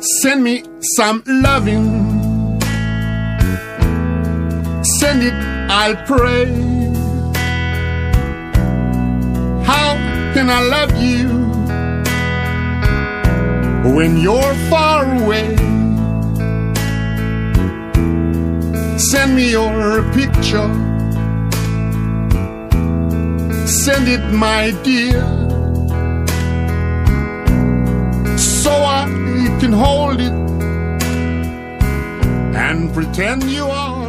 Send me some loving. Send it, I'll pray. How can I love you when you're far away? Send me your picture. Send it, my dear, so I can hold it and pretend you are